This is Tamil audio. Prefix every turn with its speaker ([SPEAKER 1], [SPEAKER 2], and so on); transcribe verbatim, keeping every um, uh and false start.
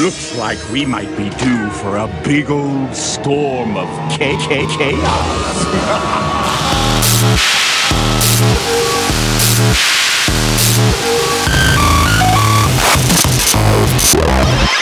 [SPEAKER 1] Looks like we might be due for a big old storm of K K chaos.